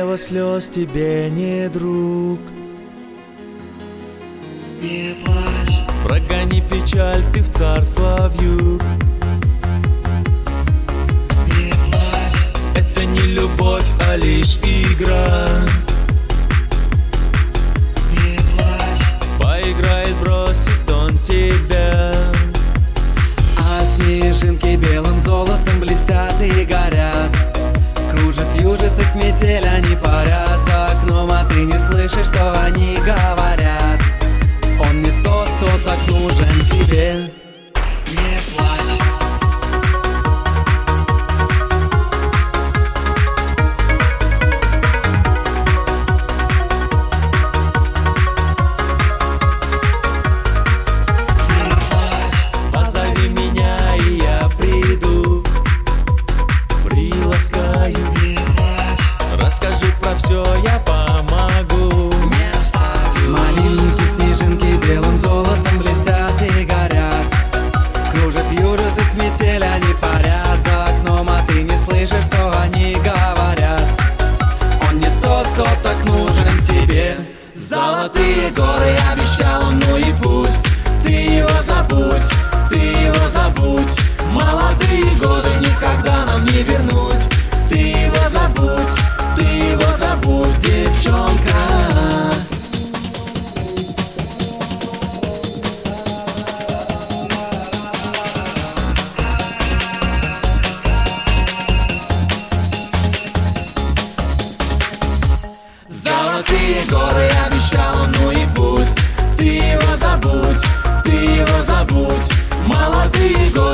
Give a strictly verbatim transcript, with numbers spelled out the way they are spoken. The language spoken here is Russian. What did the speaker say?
дерево слез тебе не друг. Не плачь, Прогони печаль, ты в царство вьюг. не плачь, Это не любовь, а лишь игра. не плачь. Поиграет, бросит он тебя. А снежинки белым золотом блестят и горят. Кружат, вьюжат их метель, они парят за окном, а ты не слышишь, что они говорят. Он не тот, кто так нужен тебе. Не плачь, Позови меня, и я приду. Приласкаю, не плачь, расскажи про все, я помогу. не оставлю. Малинки, снежинки белым золотом блестят и горят. Кружат, вьюжат их метель, они парят за окном, а ты не слышишь, что они говорят. Он не тот, кто так нужен тебе. Золотые горы обещал он, ну и пусть. Ты его забудь, ты его забудь. Молодые годы никогда нам не вернуть. Ты его забудь, ты его забудь, девчонка. Золотые горы обещал он, ну и пусть. Ты его забудь, ты его забудь. Молодые годы